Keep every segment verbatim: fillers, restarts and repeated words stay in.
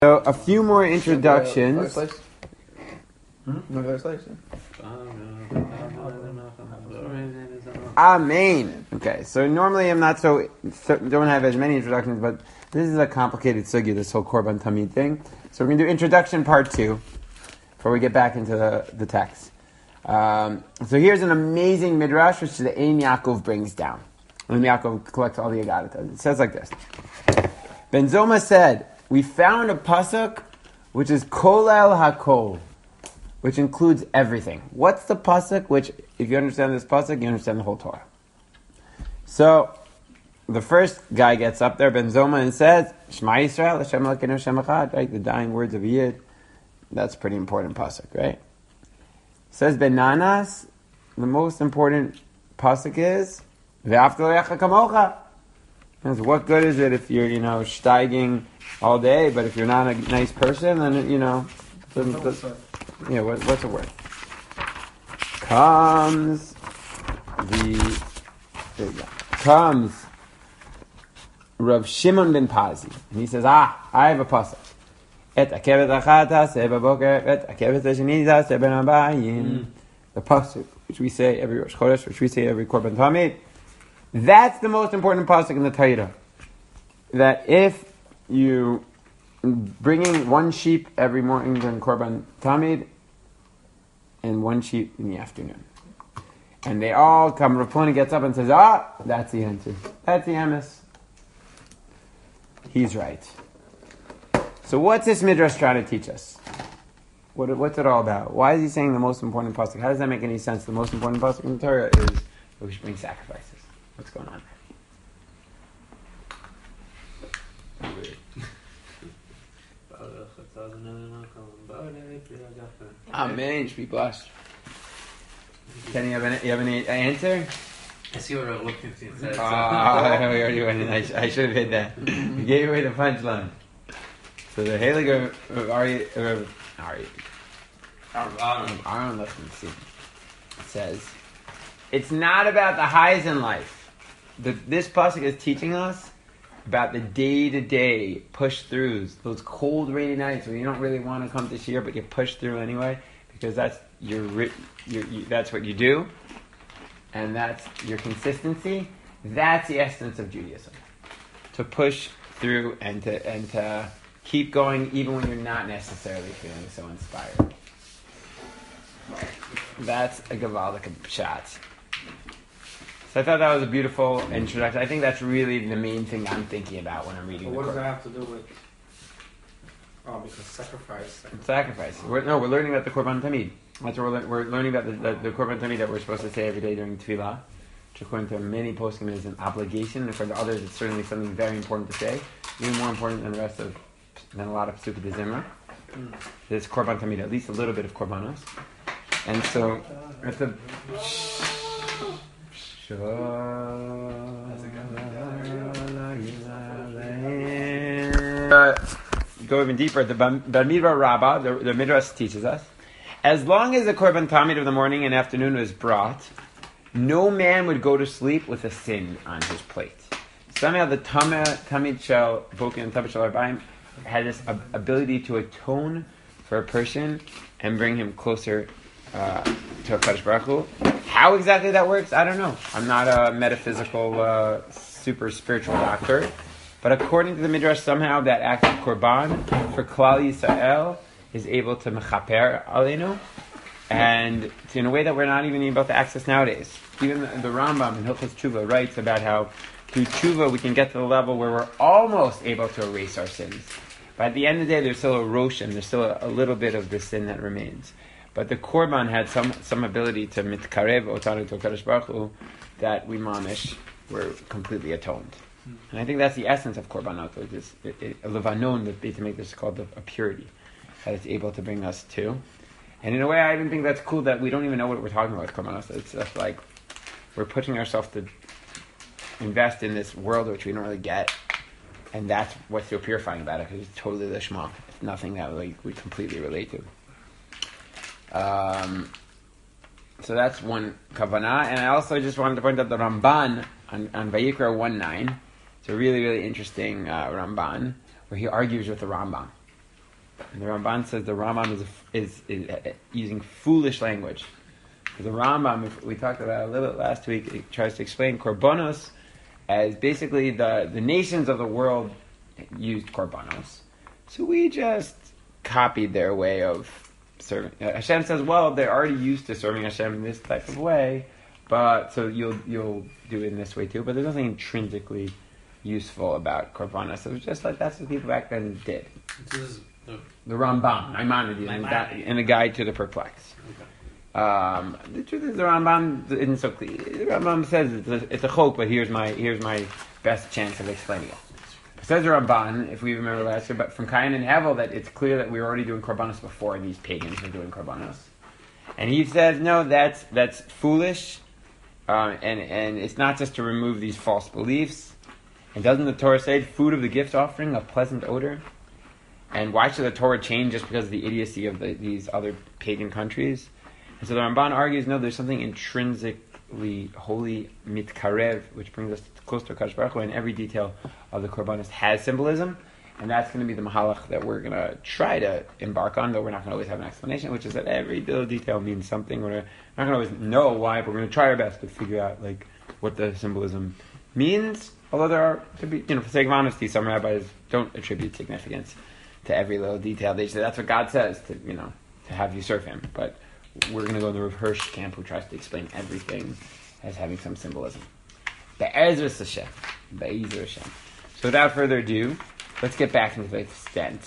So a few more introductions. Amen. Okay, so normally I'm not so, so don't have as many introductions, but this is a complicated sugya, this whole Korban Tamid thing. So we're going to do introduction part two before we get back into the, the text. Um, so here's an amazing midrash which the Ein Yaakov brings down. Ein Yaakov collects all the Agadah. It says like this: Ben Zoma said, we found a pasuk which is Kolel HaKol, which includes everything. What's the pasuk? Which, if you understand this pasuk, you understand the whole Torah. So, the first guy gets up there, Ben Zoma, and says, Shema Yisrael, Hashem Elokeinu Hashem Echad, right? The dying words of a Yid. That's a pretty important pasuk, right? Says Ben Nanas, the most important pasuk is, Ve'afta l'reacha kamocha. What good is it if you're, you know, steiging all day, but if you're not a nice person, then, you know, doesn't, doesn't, yeah, what, what's it worth? Comes the, there you go. Comes Rav Shimon ben Pazi, and he says, ah, I have a pasuk. Et akevet achat taseh b'boker, et akevet hasheni taseh ben habayim. The pasuk, which we say every Rosh Chodesh, which we say every Korban Tamid. That's the most important pasuk in the Torah. That if you bringing one sheep every morning during Korban Tamid, and one sheep in the afternoon, and they all come. Rav Ploni gets up and says, "Ah, that's the answer. That's the emes." He's right. So what's this midrash trying to teach us? What, what's it all about? Why is he saying the most important pasuk? How does that make any sense? The most important pasuk in the Torah is that we should bring sacrifices. What's going on there? Amen. Should be blessed. Can you have any, you have any answer? I see what I'm looking for. Ah, we already went in. I, sh- I should have hit that. You gave away the punchline. So the Haliger of Ari, Ari, Ari, Aaron, let's see. It says, it's not about the highs in life. The, this pasuk is teaching us about the day-to-day push-throughs, those cold, rainy nights when you don't really want to come this year, but you push through anyway, because that's your, your, your that's what you do, and that's your consistency. That's the essence of Judaism, to push through and to and to keep going even when you're not necessarily feeling so inspired. That's a gavaldik shot. So I thought that was a beautiful introduction. I think that's really the main thing I'm thinking about when I'm reading but the what Quran. does that have to do with... Oh, because sacrifice. sacrifice. Sacrifice. We're, no, we're learning about the Korban Tamid. That's what we're, le- we're learning about the, the, the Korban Tamid that we're supposed to say every day during Tefillah, which according to many poskim is an obligation, and according to others it's certainly something very important to say, even more important than the rest of, than a lot of Sukkot de Zimra. Mm. There's Korban Tamid, at least a little bit of Korbanos. And so, at the... Uh, go even deeper. The Bamidbar Rabbah, the, the Midrash teaches us, as long as the Korban Tamid of the morning and afternoon was brought, no man would go to sleep with a sin on his plate. Somehow the Tamid Shel Bokin and Tamid Shel Arbaim had this ability to atone for a person and bring him closer uh, to HaKadosh Baruch Hu. How exactly that works, I don't know. I'm not a metaphysical, uh, super spiritual doctor. But according to the Midrash, somehow that act of Korban for Klal Yisrael is able to mechaper aleinu, and in a way that we're not even able to access nowadays. Even the, the Rambam in Hilchos Tshuva writes about how through Tshuva we can get to the level where we're almost able to erase our sins. But at the end of the day, there's still erosion. There's still a, a little bit of the sin that remains. But the Korban had some, some ability to mitkarev otanu to HaKadosh Baruch Hu that we mamish were completely atoned. And I think that's the essence of Korbanot, which is a levanon, that they to make this called a, a purity, that it's able to bring us to. And in a way, I even think that's cool that we don't even know what we're talking about with Korbanot. It's just like we're pushing ourselves to invest in this world which we don't really get, and that's what's so purifying about it, because it's totally lishma. It's nothing that like we completely relate to. Um, so that's one kavanah, and I also just wanted to point out the Ramban on, on Vayikra one nine. It's a really, really interesting uh, Ramban, where he argues with the Rambam. And the Ramban says the Rambam is, is, is, is using foolish language. Because the Rambam, if we talked about it a little bit last week, it tries to explain korbanos as basically the, the nations of the world used korbanos. So we just copied their way of serving. Uh, Hashem says, well, they're already used to serving Hashem in this type of way, but so you'll you'll do it in this way too. But there's nothing intrinsically useful about korbanos. So it was just like that's what people back then did. This is the, The Rambam, Maimonides, in, Maimonides. in a guide to the perplexed. okay. Um, the truth is, the Rambam isn't so clear. The Rambam says it's a, it's a chok, but here's my here's my best chance of explaining it. It says the Ramban, if we remember last year, but from Cain and Hevel, that it's clear that we were already doing korbanos before these pagans were doing korbanos, and he says no, that's that's foolish, um, and and it's not just to remove these false beliefs. And doesn't the Torah say food of the gift offering a pleasant odor? And why should the Torah change just because of the idiocy of the, these other pagan countries? And so the Ramban argues, no, there's something intrinsically holy, mitkarev, which brings us close to Hakadosh Baruch Hu, and every detail of the korbanos has symbolism, and that's going to be the mahalach that we're going to try to embark on, though we're not going to always have an explanation, which is that every little detail means something. We're not going to always know why, but we're going to try our best to figure out like what the symbolism means. Although there are, to be, you know, for the sake of honesty, some rabbis don't attribute significance to every little detail. They say that's what God says to, you know, to have you serve Him. But we're going to go in the Rav Hirsch camp, who tries to explain everything as having some symbolism. Be'ezras Hashem, Be'ezras Hashem. So without further ado, let's get back into the extent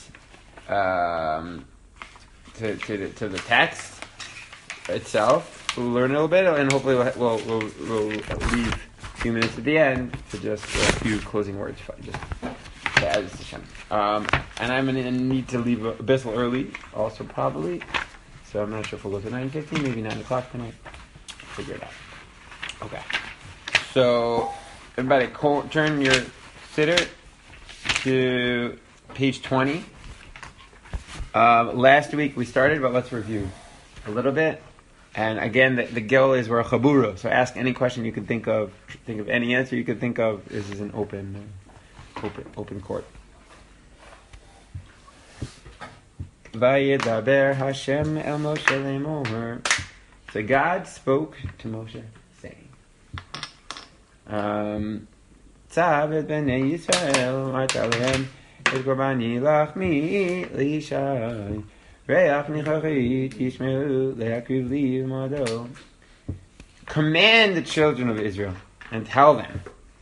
um, to to the, to the text itself. We'll learn a little bit, and hopefully we'll we'll, we'll, we'll leave a few minutes at the end for just a few closing words. Just Be'ezras Hashem. Um, and I'm going to need to leave a bit early, also probably. So I'm not sure if we'll go to nine fifteen, maybe nine o'clock tonight. Figure it out. Okay. So, everybody, co- turn your sitter to page twenty. Uh, last week we started, but let's review a little bit. And again, the, the goal is we're a chabura, so ask any question you can think of. Think of any answer you can think of. This is an open, uh, open, open court. Vayedaber Hashem el Moshe le'emor. So God spoke to Moshe, saying, um, Tzav et bnei Yisrael, marta lehem, et korbani lachmi leishai, reach nichachit yishmeru le'akriv li v'mado. Command the children of Israel and tell them,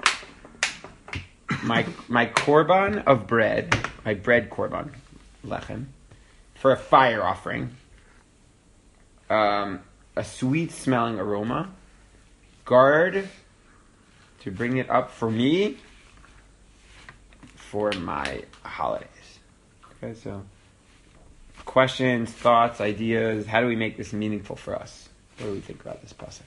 my my korban of bread, my bread korban, lechem, for a fire offering, um, a sweet-smelling aroma, guard to bring it up for me for my holidays. Okay, so questions, thoughts, ideas. How do we make this meaningful for us? What do we think about this pasuk?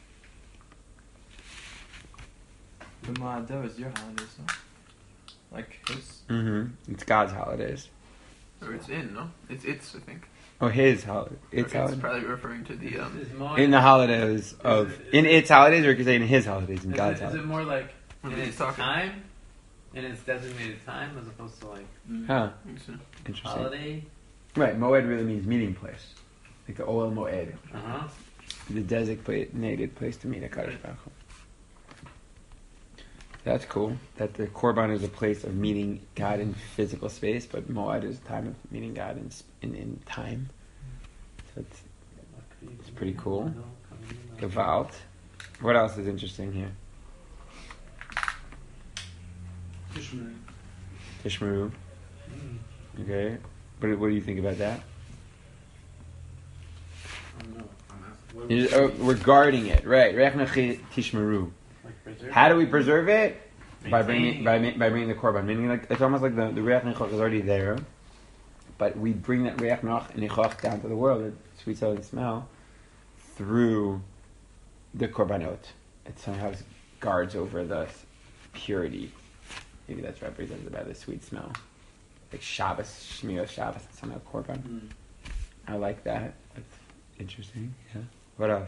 The Ma'adah is your holidays, no? Like his? Mm-hmm. It's God's holidays. Or it's in, no? It's it's, I think. Oh, his holiday. Its Okay, holiday. it's probably referring to the, um... Is it more, In the holidays of Is it- in its holidays, or you could say in his holidays, in is, God's it, is holidays. it more like When in he's its talking. time, in its designated time, as opposed to like Huh? I think so. Interesting. holiday? Right, Moed really means meeting place, like the Oel Moed, Uh huh. the designated place to meet a Kadosh Baruch Hu. That's cool. That the Korban is a place of meeting God in physical space, but Moed is a time of meeting God in sp- in, in time. So it's It's pretty cool. Gevalt. What else is interesting here? Tishmeru. Okay. What, what do you think about that? Is- oh, we're guarding it, right? Rechnachi Tishmeru. Like preserve How do we preserve it? By bringing Maintaining. by ma- by bringing the korban. Meaning, like it's almost like the the reach nichoch is already there, but we bring that reach nichoch down to the world, the sweet smelling smell, through the korbanot. It somehow guards over the purity. Maybe that's represented by the sweet smell, like Shabbos, Shmira Shabbos, it's somehow korban. Mm. I like that. That's interesting. Yeah. What else?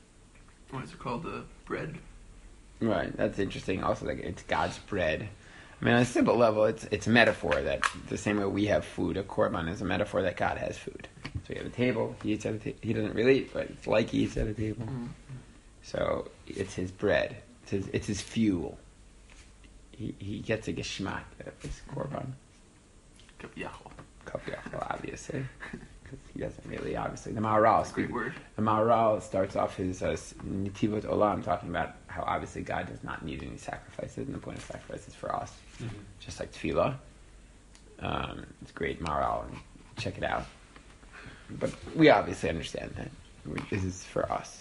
What is it called? The bread? Right, that's interesting. Also, like it's God's bread. I mean, on a simple level, it's it's a metaphor that the same way we have food, a korban is a metaphor that God has food. So you have a table. He eats at a table. He doesn't really eat, but it's like he eats at a table. Mm-hmm. So it's his bread. It's his, it's his fuel. He he gets a geschmack out of this korban. Kaviyachol. Kaviyachol, obviously, because he doesn't really. Obviously, the Maharal. That's a great word. The Maharal starts off his uh, Nitivot Olam talking about how obviously God does not need any sacrifices, and the point of sacrifice is for us, Mm-hmm. just like tefillah. Um, it's great Maharal, and check it out. But we obviously understand that this is for us.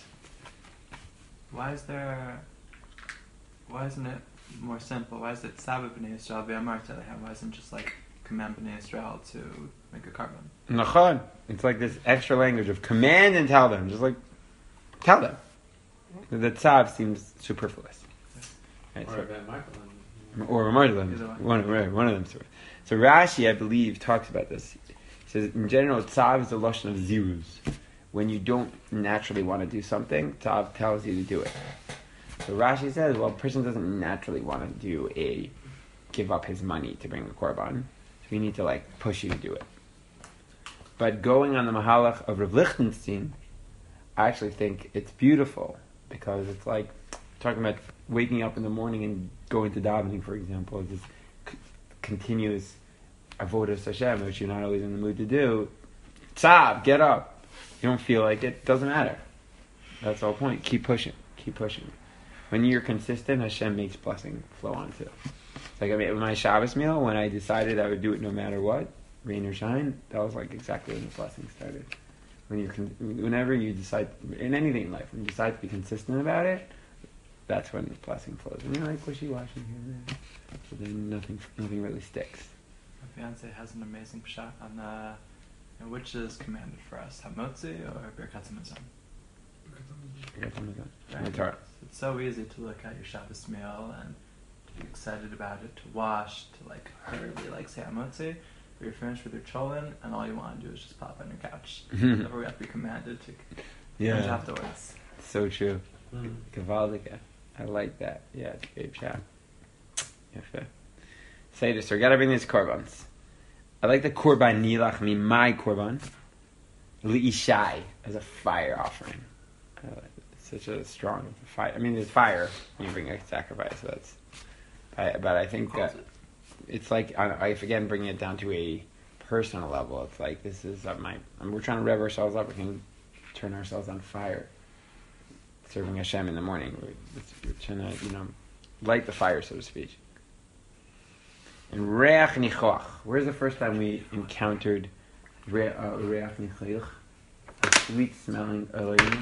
Why is there? Why isn't it more simple? Why is it Sabbath b'nei Yisrael v'amarta lehem? Why isn't it just like command b'nei Yisrael to make a korban? Nachon. It's like this extra language of command and tell them, just like tell them. The tzav seems superfluous. Right, Or so- about Michael. Or more than Either one. one, right, one of them. Sort of. So Rashi, I believe, talks about this. He says, in general, tzav is the lashon of ziruz. When you don't naturally want to do something, tzav tells you to do it. So Rashi says, well, a person doesn't naturally want to do a, give up his money to bring a korban. So we need to like push you to do it. But going on the mahalach of Rav Lichtenstein, I actually think it's beautiful because it's like talking about waking up in the morning and going to davening, for example, is this c- continuous avodas Hashem, which you're not always in the mood to do. Tzav, get up. You don't feel like it, doesn't matter. That's the whole point. Keep pushing. Keep pushing. When you're consistent, Hashem makes blessing flow onto it. It's like I mean, my Shabbos meal, when I decided I would do it no matter what, rain or shine, that was like exactly when the blessing started. When you're, con- whenever you decide, in anything in life, when you decide to be consistent about it, that's when the blessing flows. And you're like wishy-washy here and there. So then nothing, nothing really sticks. My fiance has an amazing pshat on uh, you know, which is commanded for us, Hamotzi or Birkat Hamazon. I got some of that. Right. My Torah. It's so easy to look at your Shabbos meal and to be excited about it, to wash, to like hurriedly like say Hamotzi. But you're finished with your cholent, and all you want to do is just pop on your couch. Never have to be commanded to finish Yeah, afterwards. so true. Mm. Gewaldige. I like that. Yeah, it's a great shot. Yefe. Say this, so we gotta bring these korbans. I like the korban nilach, me my korban. Li'ishai, as a fire offering. I like it. It's such a strong fire. I mean, there's fire when you bring a sacrifice, so that's... I, but I think Calls that it. it's like, I, I again, bringing it down to a personal level. It's like, this is uh, my... And we're trying to rev ourselves up. We can turn ourselves on fire. Serving Hashem in the morning. We're, we're trying to, you know, light the fire, so to speak. And Reach Nichoach. Where's the first time we encountered Re- uh, Reach Nichoach? A sweet smelling Elohim.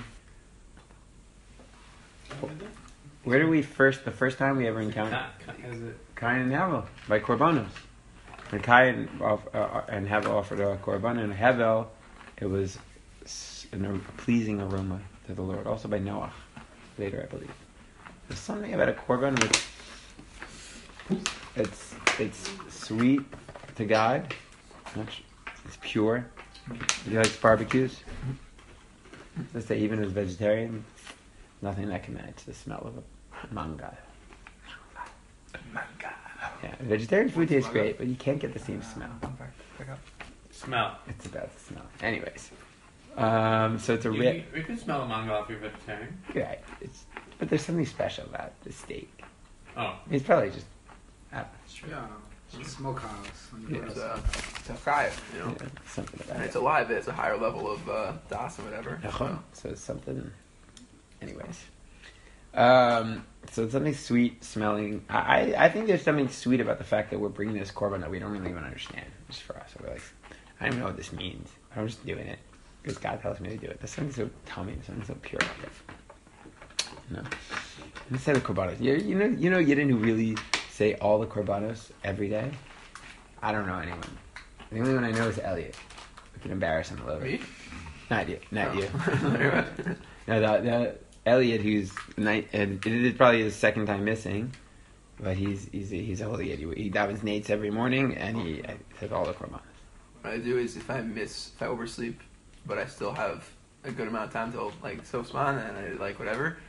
Where did we first, the first time we ever encountered? Ka- ka- Is it? Cain and Hevel, by Korbanos. When Cain off, uh, and Hevel offered a Korban, and Hevel, it was s- an, a pleasing aroma to the Lord. Also by Noah, later I believe. There's something about a Korban which it's it's sweet to God. Much, it's pure. He likes barbecues. Let's say even as vegetarian, nothing that can match the smell of a manga. Manga. Yeah, vegetarian food tastes great, but you can't get the same smell. Pick up. Smell. It's about the smell. Anyways, um, so it's a You, real. you, you can smell a mango if you're vegetarian. Right. It's but there's something special about the steak. Oh. It's probably just. I don't Yeah, smokehouse. When you go It's, to uh, smokehouse. it's a chayv, you know, know. yeah, something about And it. it's alive. It's a higher level of uh, das and whatever. Nachon. So it's something. Anyways, um, so it's something sweet smelling. I, I I think there's something sweet about the fact that we're bringing this korban that we don't really even understand. Just for us, we're like, I don't even know what this means. I'm just doing it because God tells me to do it. There's something so tummy, there's something so pure about it. No, let's say the korbanos. You, you know, you know, Yidden who really say all the korbanos every day. I don't know anyone. The only one I know is Elliot. We can embarrass him a little bit. Me? Not you, not Oh. you. No, the, the Elliot, who's night, and it is probably his second time missing, but he's he's a, he's a holy idiot. He davens nates every morning, and he uh, says all the korbanos. What I do is if I miss, if I oversleep, but I still have a good amount of time till like Sofsman and I like whatever,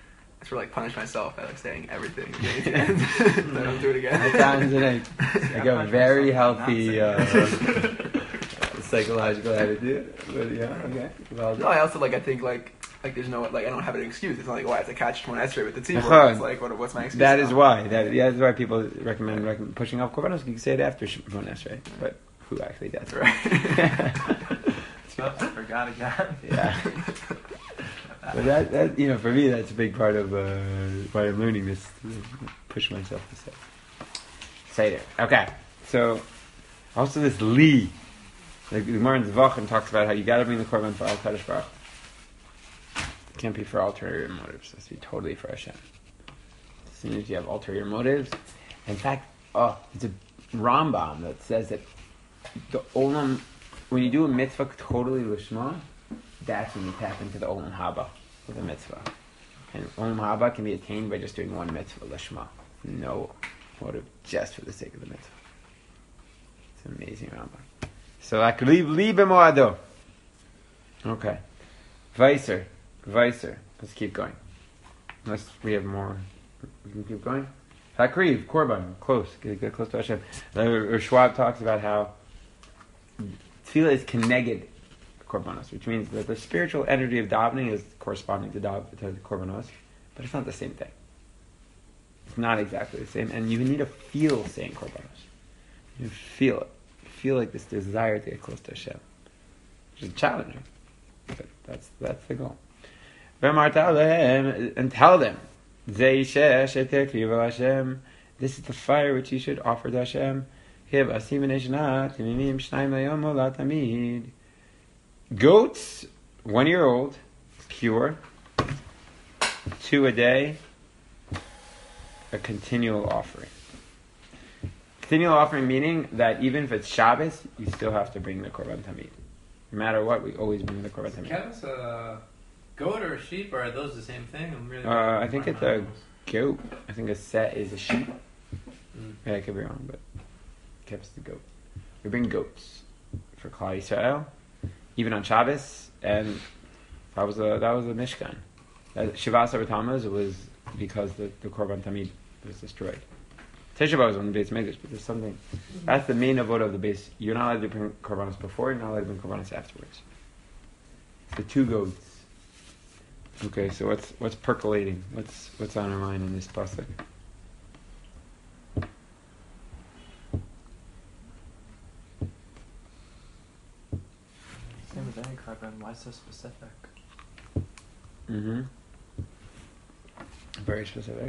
to like punish myself by like saying everything at the end. So I don't do it again. That sounds like, like a very healthy uh, psychological attitude. But yeah, okay. Well, No, I also like I think like like there's no like I don't have an excuse. It's not like, oh, I have to catch one esrei with the tzibur. Uh-huh. It's like what, what's my excuse? that is now? why. That yeah, that's why people recommend, recommend pushing off korbanos. You can say it after Shemon Esrei, but who actually does? That's right. Oops, I forgot again. Yeah. But that, that, you know, for me, that's a big part of uh, why I'm learning this. To push myself to say. Say it. Okay. So, also this Li. Like the Gemara in Zvachim talks about how you got to bring the korban for Al Kadosh Baruch. It can't be for ulterior motives. It has to be totally for Hashem. As soon as you have ulterior motives, in fact, oh, it's a Rambam that says that the Olam, when you do a mitzvah totally lishma, that's when you tap into the Olam Haba with a mitzvah. And Olam Haba can be attained by just doing one mitzvah lishma. No motive, just for the sake of the mitzvah. It's an amazing Rambam. So, like, leave libe moado. Okay. Weiser. Weiser. Let's keep going. Unless we have more. We can keep going. Hakriv, Korban, close. Get, get close to Hashem. Uh, Schwab talks about how tefillah is keneged korbanos, which means that the spiritual energy of davening is corresponding to, dav, to the korbanos, but it's not the same thing. It's not exactly the same, and you need to feel saying korbanos. You feel it. You feel like this desire to get close to Hashem, which is challenging, but that's that's the goal. And tell them, this is the fire which you should offer to Hashem. Goats, one year old, pure, two a day, a continual offering. Continual offering meaning that even if it's Shabbos, you still have to bring the Korban Tamid. No matter what, we always bring the Korban Tamid. Kevin's a goat or a sheep, or are those the same thing? I'm really. Uh, I think it's a goat. I think a set is a sheep. Mm. Yeah, I could be wrong, but Kev's the goat. We bring goats for Klal Yisrael, even on Shabbos, and that was a that was a Mishkan. That Shivas Tammuz, it was because the, the Korban Tamid was destroyed. Tisha B'Av was on the Beis Mikdash, but there's something. That's the main avodah of the base. You're not allowed to bring korbanos before. You're not allowed to bring korbanos afterwards. The two goats. Okay, so what's what's percolating? What's what's on our mind in this pasuk? Same with any korban. Why so specific? Mm-hmm. Very specific.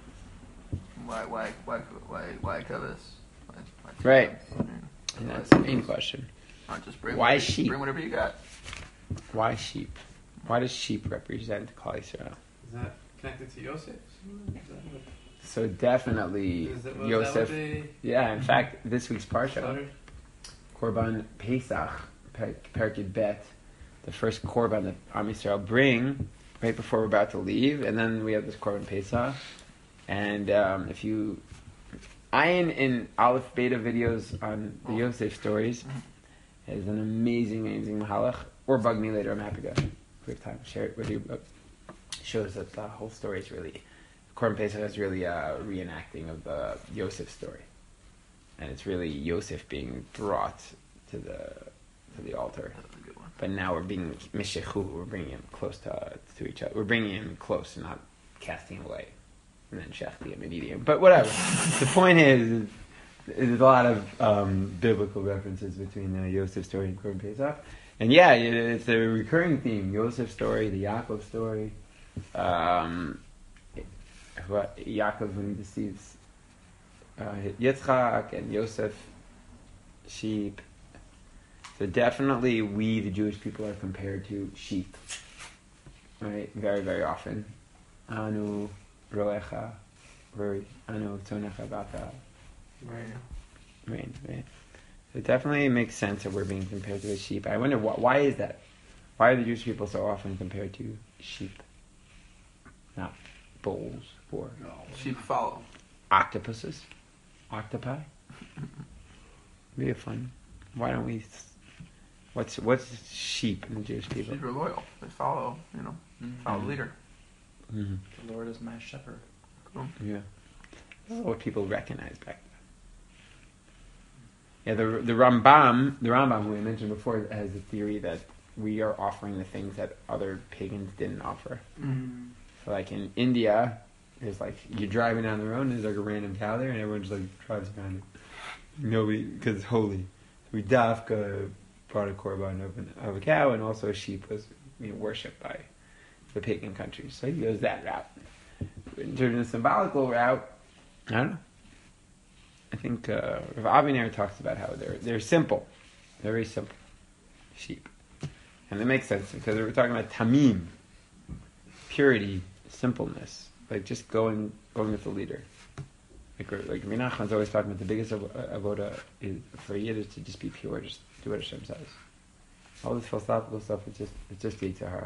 Why, why, why, why, why Kavus? Why, why Right. I mean, And that's the main question. not just bring Why whatever, sheep? Bring whatever you got. Why sheep? Why does sheep represent Klal Yisrael? Is that connected to Yosef? Is that what, So definitely is that, was Yosef. that what they Yeah, in fact, this week's parsha, started? Korban Pesach, Per- Perkid Bet, the first Korban that Am Yisrael bring right before we're about to leave, and then we have this Korban Pesach. And um, if you Ayin in Aleph Beta videos on the Yosef stories is an amazing, amazing mahalach. Or bug me later. I'm happy to, if we have time, share it with you. But it shows that the whole story is really, Korban Pesach is really a reenacting of the Yosef story, and it's really Yosef being brought to the to the altar. That was a good one. But now we're being mishechu. We're bringing him close to to each other. We're bringing him close and not casting him away, and then shechting him and eating him. But whatever. The point is, there's a lot of um, biblical references between the Yosef story and Korban Pesach. And yeah, it's a recurring theme. Yosef story, the Yaakov story. Um, what, Yaakov when he deceives uh, Yitzchak, and Yosef, sheep. So definitely we, the Jewish people, are compared to sheep. Right? Very, very often. Anu roecha, very anu tonecha bata. Right. Right, right. So it definitely makes sense that we're being compared to the sheep. I wonder wh- why is that? Why are the Jewish people so often compared to sheep, not bulls or Sheep follow. octopuses, octopi? Be a fun. Why don't we? s- What's what's sheep in the Jewish people? Sheep are loyal. They follow, you know, follow the leader. Mm-hmm. The Lord is my shepherd. Yeah. That's what people recognize back then. Yeah, the the Rambam, the Rambam who we mentioned before, has a theory that we are offering the things that other pagans didn't offer. Mm. So, like in India, there's like you're driving down the road and there's like a random cow there, and everyone just like drives around it. Nobody, because it's holy. We dafka brought a korban of, an, of a cow, and also a sheep was you know, worshipped by the pagan countries. So he goes that route. In terms of the symbolical route, I don't know. I think uh, Rav Aviner talks about how they're they're simple, they're very simple sheep, and it makes sense because we're talking about tamim, purity, simpleness, like just going going with the leader. Like like Menachem always talking about the biggest av- avoda is for a yid is to just be pure, just do what Hashem says. All this philosophical stuff is just it's just Yitzhahara.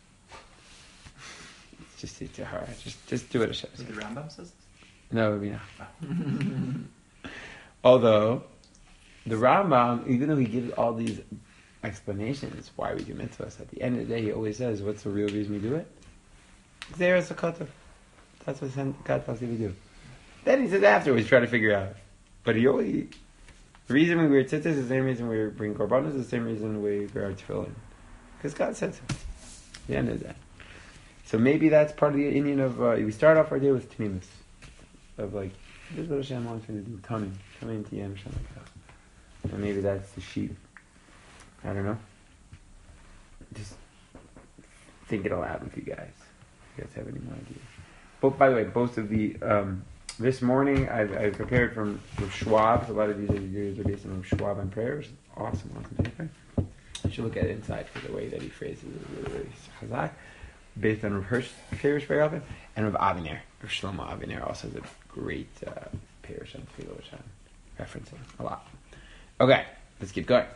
It's just Yitzhahara. Just just do what Hashem So says. the Rambam says this? No, Menachem. Although, the Rambam, even though he gives all these explanations why we do mitzvahs, at the end of the day he always says, what's the real reason we do it? Zeres HaKotav. That's what God tells you to do. Then he says afterwards, try to figure out. But he always, the reason we wear tzitzis is the same reason we bring korbanos, is the same reason we wear our tefillin. Because God said so. At the end of that. So maybe that's part of the Indian of, uh, we start off our day with tmimus. Of like, this is what Hashem wants me to do. Tamim. Tamim tiyem, Hashem like that. And maybe that's the sheep. I don't know. Just think it'll happen for you guys. If you guys have any more ideas. But by the way, both of the, um, this morning I've, I've prepared from, from Schwab. So a lot of these videos are based on Schwab and prayers. Awesome, awesome paper. You should look at it inside for the way that he phrases it. Really, really chazak. Based on Rav Hirsch prayers very often. And Rav Aviner. Rav Shlomo Aviner also has a great uh, parish on Tefillah, which I'm referencing a lot. Okay, let's keep going.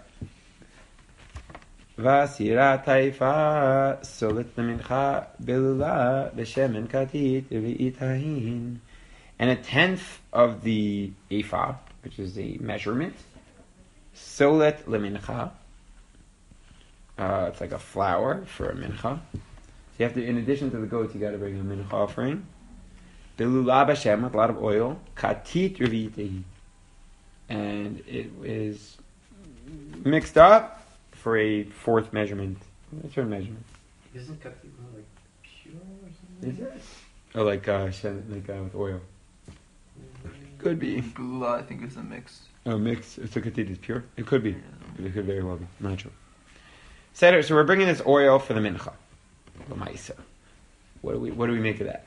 Vasira taifa solet lemincha belula b'shemen katit v'itahin. And a tenth of the ephah, which is the measurement, solet lemincha. Uh, it's like a flour for a mincha. So you have to, in addition to the goats, you got to bring a mincha offering. Belula b'shem with a lot of oil. Katit v'itahin. And it is mixed up for a fourth measurement. What's your measurement? Isn't katit more like pure or something? Is it? Oh, like uh, shen- like uh, with oil. Could be. Gula, I think, is the mix. Oh, mixed. So katit is pure. It could be. It could very well be. Not sure. So we're bringing this oil for the mincha. L'maisa. What do we? What do we make of that?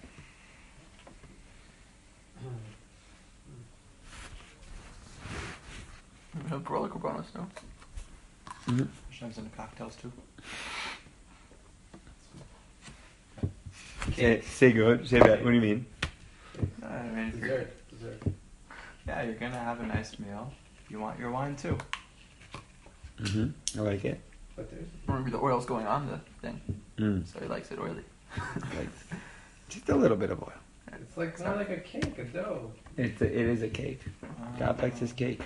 We have Barolic Urbanus, no? Mm-hmm. Hashem's in the cocktails too. Say, say good. Say that. What do you mean? I mean, if you're, Dessert. Dessert. yeah, you're gonna have a nice meal. You want your wine too. Mm-hmm. I like it. But there's Remember, the oil's going on the thing, Mm. so he likes it oily. Like just a little bit of oil. it's like more like a cake, a dough. It's a, it is a cake. God likes his cake.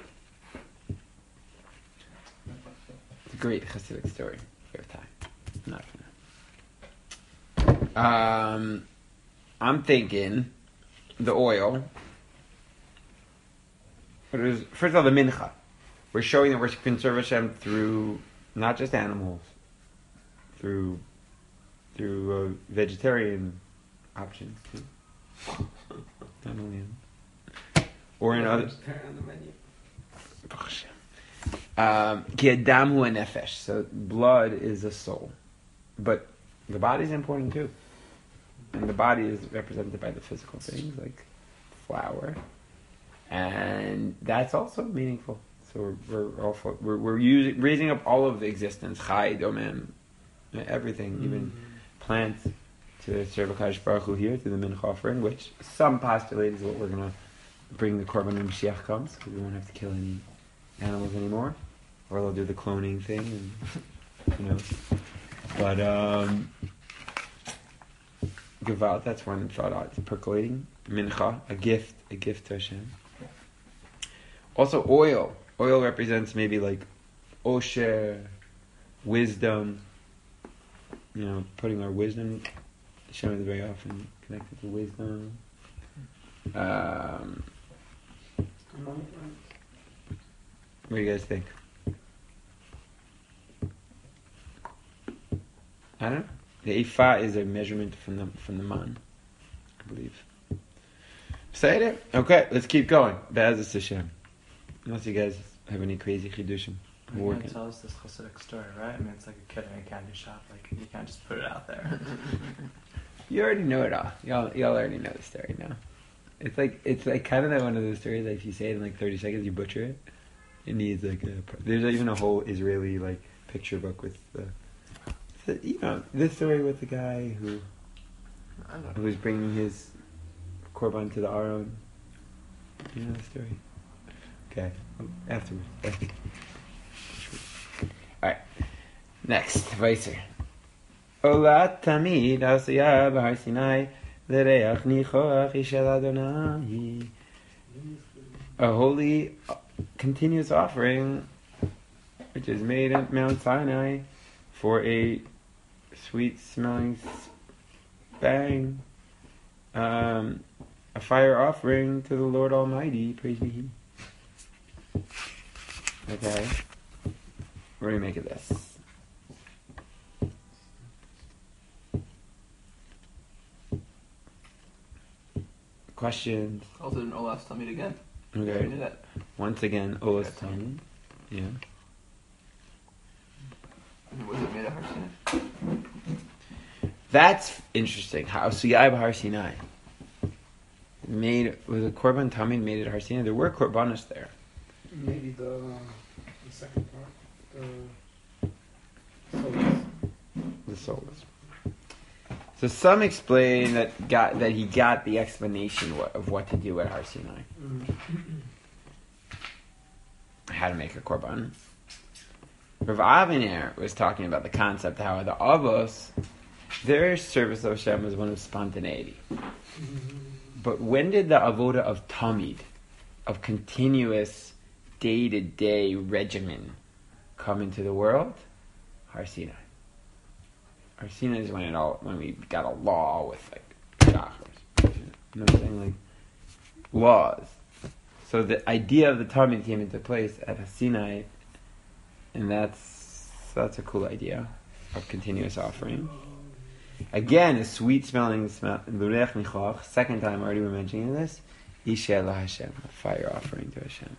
It's a great Hasidic story. If you have time. Not for now. Um, I'm thinking the oil. What is, first of all, the mincha. We're showing that we're conserve Hashem through not just animals, through through uh, vegetarian options too. Not only animals. Or in other. on the menu. Um, Ki adam hu nefesh. So blood is a soul, but the body is important too, and the body is represented by the physical things like flour, and that's also meaningful. So we're we're also, we're, we're using raising up all of the existence, chai, domem, everything, mm-hmm. even plants, to serve Hakadosh Baruch Hu here through the mincha offering, which some postulate is what we're gonna bring the korban when Mashiach comes, because we won't have to kill any animals anymore, or they'll do the cloning thing, and you know. But um, Gewalt, that's one thought out. It's percolating. Mincha, a gift, a gift to Hashem. Also, oil. Oil represents maybe like osher, wisdom. You know, putting our wisdom Hashem is very often connected to wisdom. Um, what do you guys think? I don't know. The Ifa is a measurement from the from the man, I believe. Say it. Okay, let's keep going. Be'ezus Hashem. Unless you guys have any crazy chidushim. You're Working. gonna tell us this Hasidic story, right? I mean, it's like a kid in a candy shop. Like, you can't just put it out there. You already know it all. Y'all, y'all already know the story now. It's like it's like kind of like one of those stories that if you say it in like thirty seconds, you butcher it. It needs like a. There's even a whole Israeli like picture book with the, the you know this story with the guy who I don't know. who was bringing his korban to the Aron. You know the story. Okay, afterwards. All right. Next, Weiser. Ola tamid asiyah b'Har Sinai l'reach nichoach ishel Adonai. A holy, continuous offering, which is made at Mount Sinai for a sweet-smelling bang, um, a fire offering to the Lord Almighty. Praise be He. Okay. What do you make of this? Questions? Also didn't know last time it again. I Okay. knew that. Once again, Olas Okay. Tani. Yeah. Was it made of Har Sinai? That's interesting. How Suyai Har Sinai made was a korban tamid made at Har Sinai. There were korbanos there. Maybe the, the second part. The souls. The souls. So some explain that got that he got the explanation what, of what to do at Har Sinai, Mm. how to make a korban. Rav Aviner was talking about the concept how the Avos, their service of Hashem was one of spontaneity. But when did the avoda of tamid, of continuous day-to-day regimen, come into the world? Har Sinai. Har Sinai is when it all when we got a law with like shachars. You know what I'm saying? Like laws. So the idea of the tamid came into place at Har Sinai, and that's that's a cool idea of continuous offering. Again, a sweet smelling smell. L'reach nichoach. Second time already we're mentioning this. Isheh LaHashem, a fire offering to Hashem.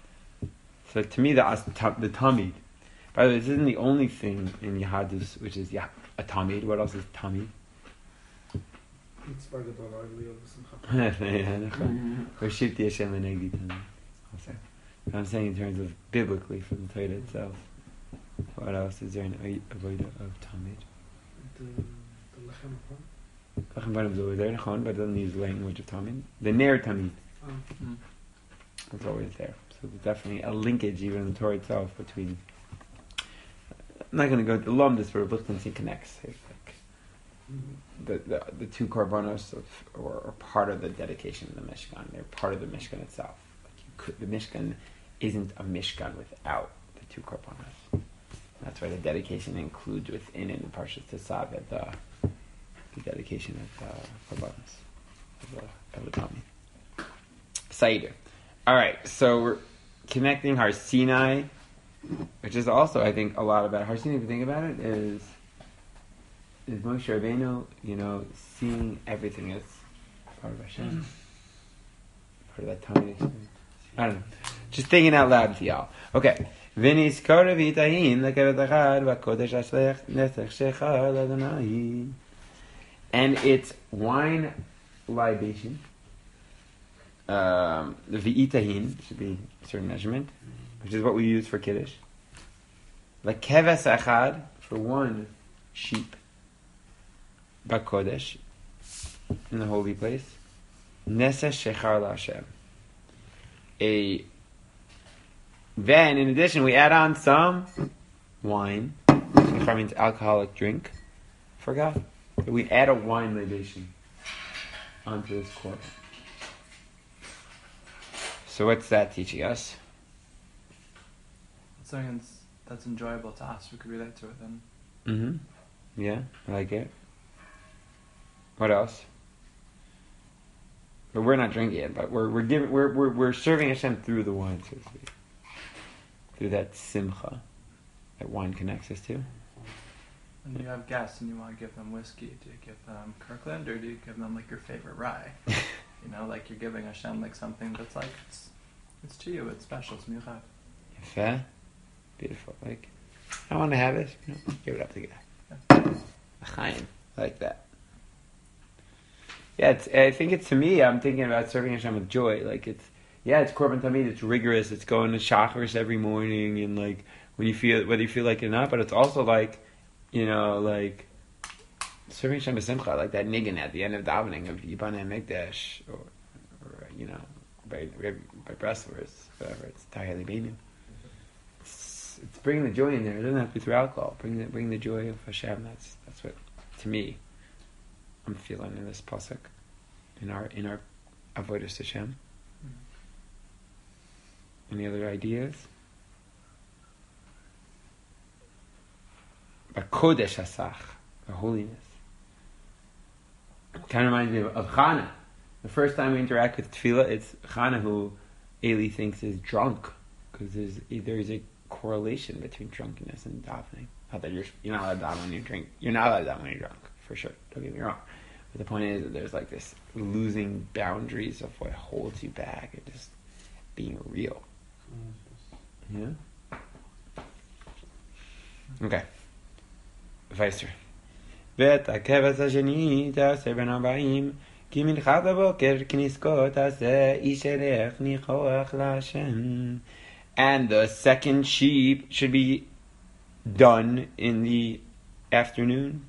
So to me, the the tamid. By the way, this isn't the only thing in Yahadus which is yah, a tamid. What else is tamid? It's part of the lively of Simcha. V'shivti Hashem l'negdi tamid. Also, I'm saying in terms of biblically from the Torah itself. What else is there in avodah of tamid? The, the lechem upon. Lachem Banim is over there, but it doesn't use the language of tamid. The ner tamid. Oh. Mm. It's always there. So there's definitely a linkage, even in the Torah itself, between. I'm not going to go to Lumdus, but Lichtenstein connects. It's like Mm-hmm. the, the the two korbanos of, or, or part of the dedication of the Mishkan. They're part of the Mishkan itself. Like you could, the Mishkan isn't a Mishkan without the two korbanos. That's why the dedication includes within it in Parshas Tesav the the dedication of the korbanos of the of the Tamid. Seder. All right, so we're connecting Har Sinai, which is also, I think, a lot about Har Sinai. If you think about it, is is Moshe Rabbeinu, you know, seeing everything as part of Hashem, part of that Tamid experience. I don't know. Just thinking out loud to y'all. Okay. V'nis kore v'itahin lekevet achad v'kodesh ashlech nesech shecha l'Adonai. And it's wine libation. Um, the v'itahin should be a certain measurement, which is what we use for Kiddush. Lekeves achad, for one sheep. B'kodesh, in the holy place. Nesech shecha l'Hashem. A Then, in addition, we add on some wine, which means alcoholic drink, for God. We add a wine libation onto this korban. So what's that teaching us? It's something that's, that's enjoyable to us. We could relate to it then. Mm-hmm. Yeah, I like it. What else? But we're not drinking it. But we're we're giving we're we're we're serving Hashem through the wine, so to speak, through that simcha that wine connects us to. When you have guests and you want to give them whiskey, do you give them Kirkland or do you give them like your favorite rye? You know, like you're giving Hashem like something that's like it's, it's to you, it's special, it's miuchat. Fair, beautiful. Like I want to have it. You know, give it up to the guy. Chaim, I like that. Yeah, it's, I think it's to me. I'm thinking about serving Hashem with joy. Like it's, yeah, it's korban tamid. It's rigorous. It's going to shacharis every morning, and like when you feel whether you feel like it or not. But it's also like, you know, like serving Hashem with simcha, like that niggin at the end of davening of Yibana Mikdash, or, or you know, by by breastwords, whatever. It's Taheli Beinu. It's it's bringing the joy in there. It doesn't have to be through alcohol. Bring the bring the joy of Hashem. That's that's what to me I'm feeling in this pasuk, in our in our avodas Hashem. Mm-hmm. Any other ideas? But kodesh hasach, the holiness. Kind of reminds me of, of Chana. The first time we interact with tefillah, it's Chana who Eli thinks is drunk, because there's there's a correlation between drunkenness and davening. Not that you're you're not allowed to daven when you drink. You're not allowed to daven when you're drunk, for sure. Don't get me wrong. But the point is that there's like this losing boundaries of what holds you back and just being real. Yeah? Okay. Weister. ואת הכבש השני תעשה בין ארבעים כי מנחת הבוקר כנזכור תעשה איש ערך ניחוח להשם. And the second sheep should be done in the afternoon,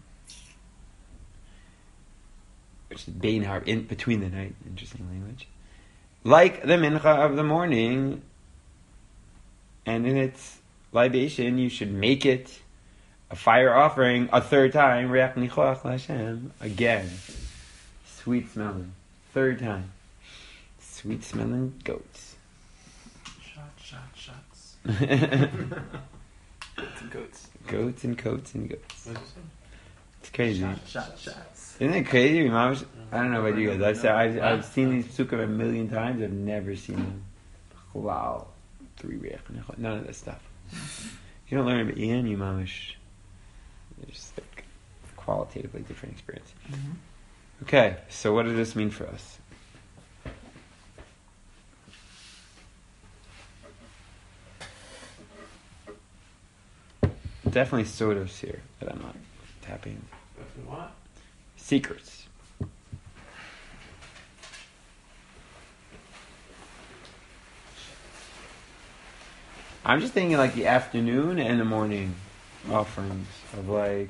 which is bein har, in between the night. Interesting language. Like the mincha of the morning, and in its libation, you should make it a fire offering a third time. Reach nichoach l'Hashem, again, sweet smelling. Third time, sweet smelling goats. Shot, shot, shots. Goats and goats. Goats and coats and goats. What did you say? It's crazy. Shot, shot, shots. Isn't it crazy? Mom, I don't know about you guys. I've, said, I've, I've seen these psukim a million times. I've never seen them. Wow. Three reach. None of this stuff. You don't learn about Ian, you mamish. It's just like qualitatively different experience. Mm-hmm. Okay, so what does this mean for us? Definitely sodas here that I'm not tapping. What? Secrets. I'm just thinking like the afternoon and the morning offerings of like,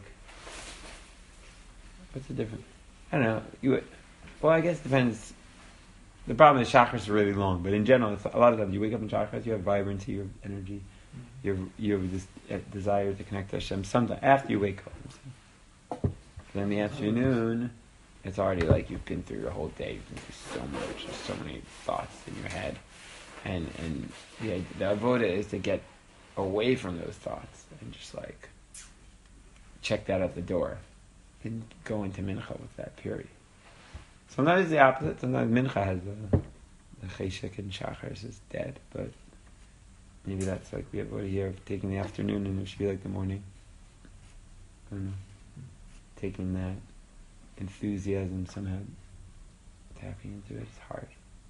what's the difference? I don't know. You would, well, I guess it depends. The problem is chakras are really long, but in general, it's, a lot of times you wake up in chakras, you have vibrancy, you have energy, you have, you have this uh, desire to connect to Hashem. Sometimes after you wake up, then in the afternoon, it's already like you've been through your whole day. You've been through so much, there's so many thoughts in your head, and and the the avoda is to get away from those thoughts and just like check that at the door and go into mincha with that purity. Sometimes it's the opposite. Sometimes mincha has the the cheshek and shachar is dead, but maybe that's like we have over here of taking the afternoon and it should be like the morning. I don't know. Taking that enthusiasm somehow, tapping into it is hard.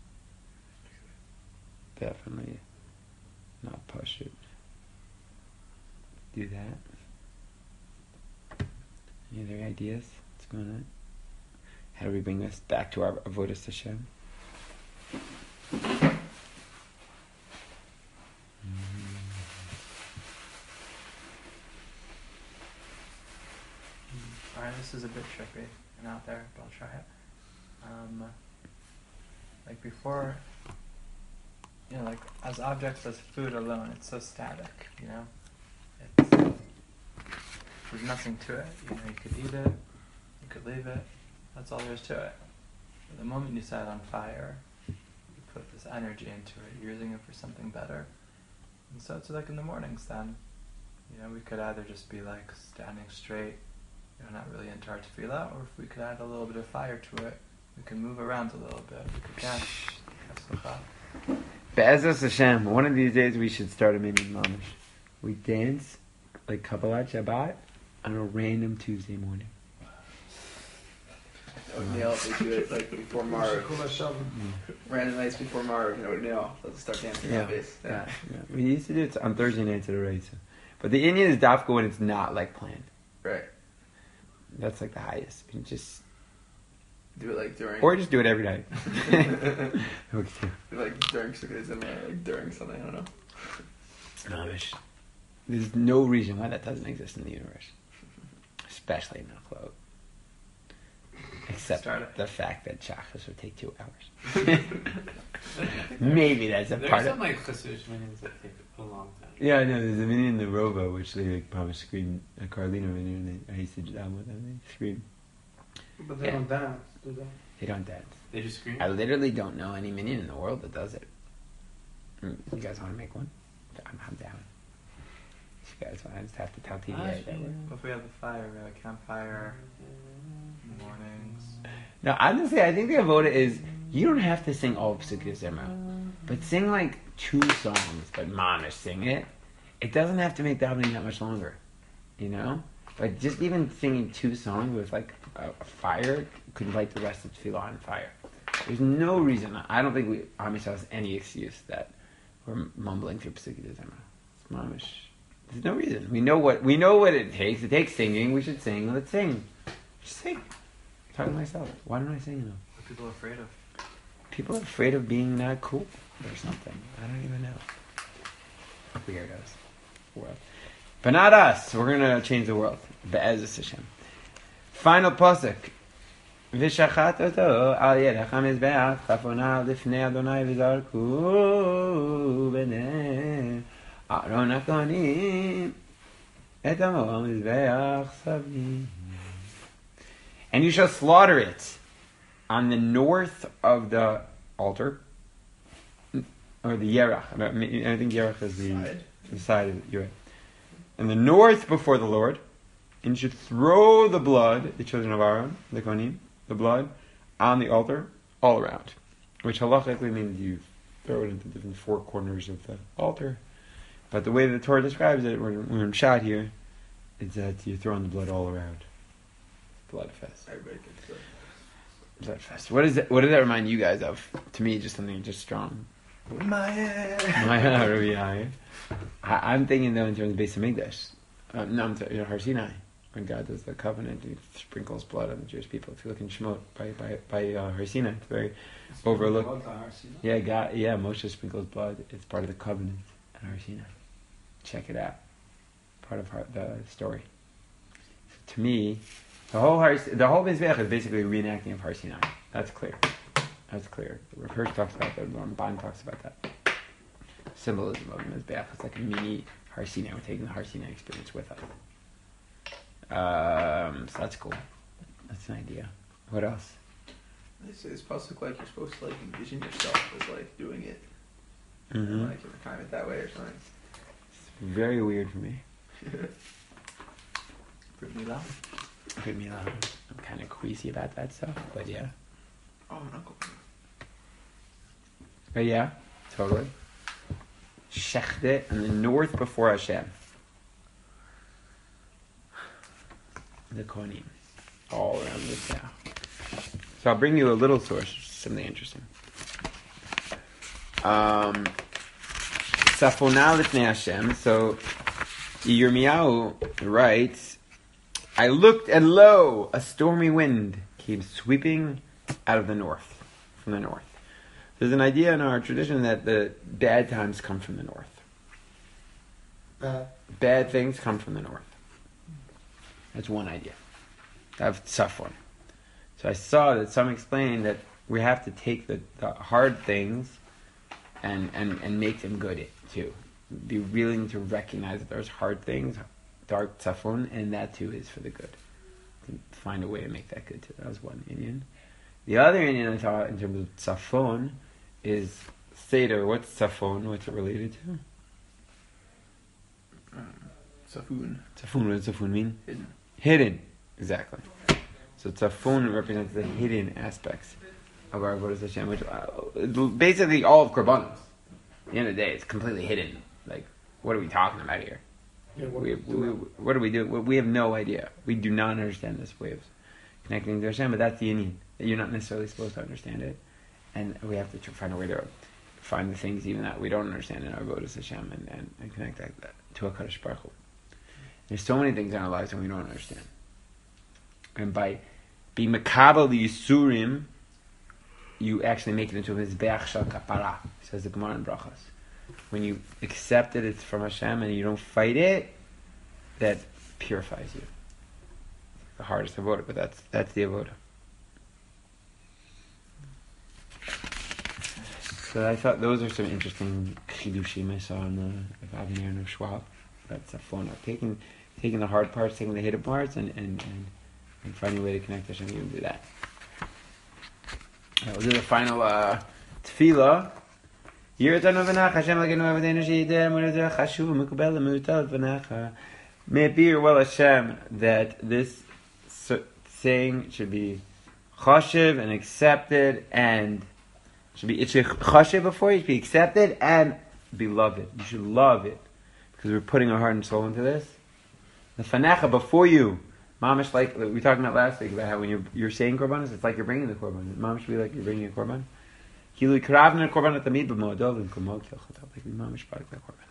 Definitely not push it. Do that. Any other ideas? What's going on? How do we bring this back to our avodas Hashem? Mm. Alright, this is a bit trippy and out there, but I'll try it. Um, like before, you know, like as objects, as food alone, it's so static, you know? It's, there's nothing to it. You know, you could eat it, you could leave it, that's all there is to it. But the moment you set it on fire, you put this energy into it, you're using it for something better. And so it's like in the mornings then, you know, we could either just be like standing straight you're not really into our tefillah, or if we could add a little bit of fire to it, we can move around a little bit. We could dance. Be'ezus Hashem, one of these days we should start a mini mamish. We dance like Kabbalat Shabbat on a random Tuesday morning. Nail if we do it like before Marv. Random nights before Marv, you know, nail. Let's start dancing Yeah. on base. Yeah, yeah. We used to do it on Thursday nights at a race. But the Indian is dafka when it's not like planned. Right. That's like the highest. You can just Do it like during. or just do it every night. Okay. like during Sukkot, like during something. I don't know. Mamish. There's no reason why that doesn't exist in the universe, especially in Nachlot. Except Start it. the fact that chachas would take two hours. Maybe that's a There's part some of. like chassush minions that take a long time. Yeah, I know. There's a minion in the Rova which they like probably scream a Carlino minion. And they, I used to do that with them. They scream. But they Yeah. don't dance, do they? They don't dance. They just scream. I literally don't know any minion in the world that does it. Mm, You guys want to make one? I'm, I'm down. You guys want? I just have to tell T V A that we're. What if we have the fire? We have a campfire in the mornings. No, honestly, I think the avoda is you don't have to sing all of Pesukei Zimra, but sing like two songs. But mamish sing it. It doesn't have to make davening that much longer, you know. Like just even singing two songs with like a, a fire could light the rest of the tefillah on fire. There's no reason. I don't think we Amish has any excuse that we're mumbling through Pesukei Zimra. It's mamish. There's no reason. We know what we know what it takes. It takes singing. We should sing. Let's sing. Just sing. I'm talking to myself. Why don't I sing enough? What are people afraid of? People are afraid of being not cool or something. I don't even know. Weirdos. World. But not us. We're gonna change the world. Be'ezus Hashem. Final pasuk. V'shachat oto al yed ha'mizbeach chafona lifnei Adonai v'zarku b'nei Aaron ha'kohanim et ha'mo ha'mizbeach savim. And you shall slaughter it on the north of the altar, or the yerach. I mean, I think yerach is the Side. the side of it. You're right. And the north before the Lord, and you should throw the blood, the children of Aaron, the Kohanim, the blood, on the altar, all around. Which halachically means you throw it into the different four corners of the altar. But the way the Torah describes it, when we're in shot here, is that you're throwing the blood all around. Blood fest. Everybody gets it. Blood fest. What is it? What does that remind you guys of? To me, just something just strong. My head. I, I'm thinking though in terms of Beis Hamikdash. Um, no, I'm sorry, you know, Har Sinai. When God does the covenant, He sprinkles blood on the Jewish people. If you look in Shemot by by by uh, Har Sinai, it's very overlooked. Yeah, God. Yeah, Moshe sprinkles blood. It's part of the covenant at Har Sinai. Check it out. Part of Har- the story. To me, the whole Har, the whole Mizbeach is basically a reenacting of Har Sinai. That's clear. That's clear. Rav Hirsch talks about that. Ramban talks about that. Symbolism of Mizbeach. It's like a mini Har Sinai. We're taking the Har Sinai experience with us. Um, so that's cool. That's an idea. What else? It's, it's supposed to look like you're supposed to like envision yourself as like doing it, Mm-hmm. and, like you time it that way or something. It's very weird for me. Brit Milah. Put me on. I'm kind of queasy about that stuff, but yeah. Oh, an uncle. But yeah, totally. Shechte in the north before Hashem. The Kohanim. All around this now. So I'll bring you a little source, something interesting. Um, Safona Lifnei Hashem. So Yirmiyahu writes, I looked and lo, a stormy wind came sweeping out of the north, from the north. There's an idea in our tradition that the bad times come from the north. Bad. Bad things come from the north. That's one idea. Of Safon. So I saw that some explain that we have to take the, the hard things and, and, and make them good too. Be willing to recognize that there's hard things, dark Safon, and that too is for the good. To find a way to make that good too. That was one Indian. The other Indian I thought in terms of Safon is Seder. What's Safon? What's it related to? Safun. Safun, what does Safun mean? Hidden. Hidden. Exactly. So tzafon represents the hidden aspects of our avodas Hashem, which uh, basically all of korbanos. At the end of the day, it's completely hidden. Like, what are we talking about here? Yeah, what, We, we, what do we do? We have no idea. We do not understand this way of connecting to Hashem, but that's the Indian. You're not necessarily supposed to understand it, and we have to tr- find a way to find the things even that we don't understand in our avodas Hashem and, and, and connect that, that to a Kadosh Baruch Hu. There's so many things in our lives that we don't understand, and by being makabel the Yisurim, you actually make it into a mizbeach shel kapara, says the Gemara in Brachos. When you accept it, it's from Hashem, and you don't fight it, that purifies you. It's the hardest avodah, but that's that's the avodah. So I thought those are some interesting chidushim I saw in the Avnei and Schwab. That's a fun up. Taking taking the hard parts, taking the hidden parts, and, and, and, and finding a way to connect to Hashem. You can do that. Right, we'll do the final uh, tefillah. May it be your will, Hashem, that this saying should be chashiv and accepted, and should be it should chashiv before you, should be accepted and beloved. You should love it because we're putting our heart and soul into this. The fanecha before you, mamish, like we were talking about last week about how when you're you're saying korbanos, it's like you're bringing the korban. Mamish should be like you're bringing a korban. Kilu kravna korban tamid b'mo'odov and kumok yelchotav, like we mamish part of the korban.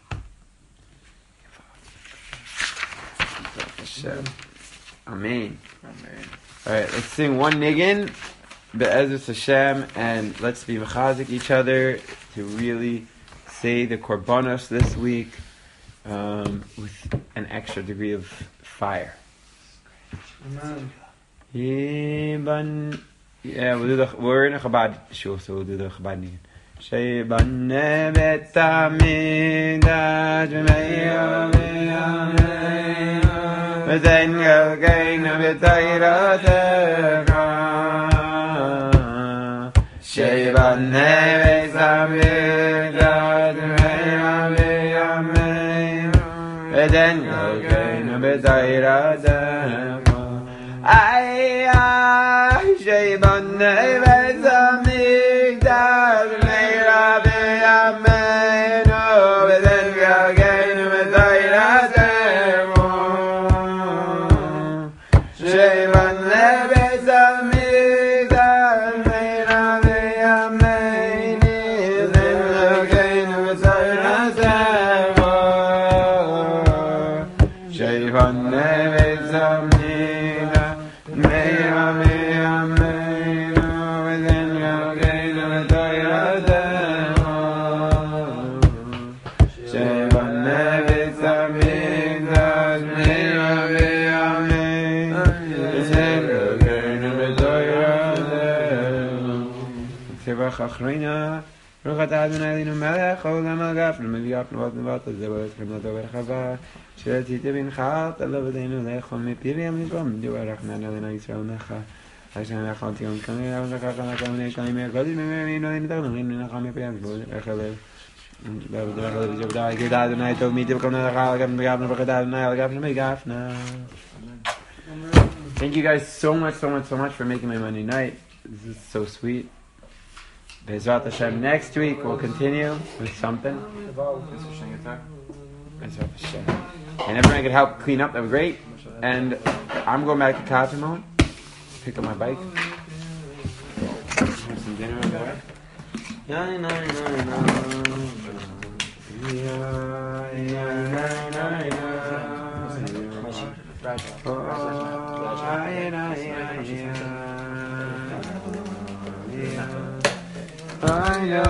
Amen. Amen. All right, let's sing one niggin, be'ezus Hashem, and let's be mechazik each other to really say the korbanos this week um, with an extra degree of fire. Amen. Yiban, yeah, we'll do the. We're in a Chabad shul, so we'll do the Chabad niggin. Sheiban bet tamidad v'meyav v'yamein v'zen galgeinu b'tayratecha Sheiban bet tamidad v'meyav v'yamein v'zen galgeinu b'tayratecha Ay ay Sheiban bet tamidad v'meyav v'yamein v'zen galgeinu b'tayratecha Sheiban bet tamidad v'meyav v'yamein v'zen galgeinu b'tayratecha Sheiban bet tamidad v'meyav v'yamein v'zen galgeinu b'tayratecha Sheiban bet tamidad v'meyav v'yamein v'zen galgeinu b'tayratecha Tzivach achreina Baruch atah Adonai Eloheinu melech haolam ha'gafnu mevi'apnu v'atnu v'atah zeh v'etzchem l'to v'rechava she'etzite v'nchalt elo v'deinu lechol mipiriam nishvam v'arachnan Elena Yisrael necha Hashem echal tiyon k'nei avnecha chanaka v'nei shkalim me'erkodim me'ereinu Elena tachnuchin v'nechal mipiriam v'echalev v'echalev v'zevdah G'da Adonai tov miti v'kom necha l'gafnu v'gafnu v'chada Adonai l'gafnu v'gafna. Thank you guys so much, so much, so much for making my Monday night. This is so sweet. Bezrat Hashem, next week we'll continue with something. Bezrat Hashem. And everyone could help clean up, that would be great. And I'm going back to Kazimon, pick up my bike. Have some dinner on the way. Yeah, no, no, no. Yeah, yeah, no, no, no. I know.